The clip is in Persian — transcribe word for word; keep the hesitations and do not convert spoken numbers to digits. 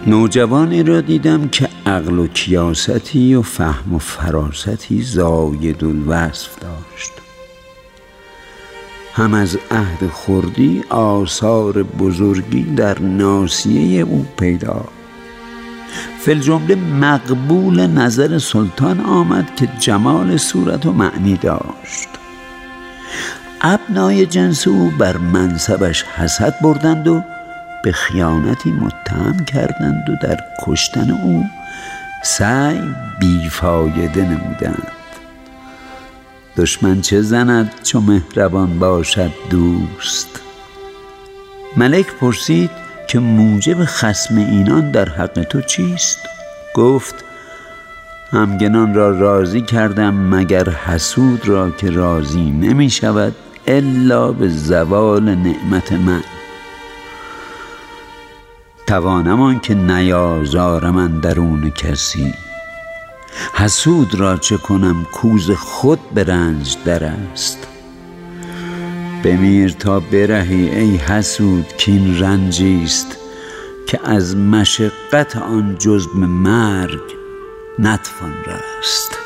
نوجوانی را دیدم که عقل و کیاستی و فهم و فراستی زاید الوصف داشت. هم از عهد خردی آثار بزرگی در ناصیه او پیدا. فی الجمله مقبول نظر سلطان آمد که جمال صورت و معنی داشت. ابنای جنس او بر منصبش حسد بردند و به خیانتی متهم کردند و در کشتن او سعی بیفایده نمودند. دشمن چه زند چو مهربان باشد دوست؟ ملک پرسید که موجب خصم اینان در حق تو چیست؟ گفت همگنان را راضی کردم مگر حسود را که راضی نمی شود الا به زوال نعمت من. توانم آن که نیازارم اندرون کسی، حسود را چه کنم کوز خود به رنج در است. بمیر تا برهی ای حسود کین رنجیست که از مشقت آن جز به مرگ نتوان رست.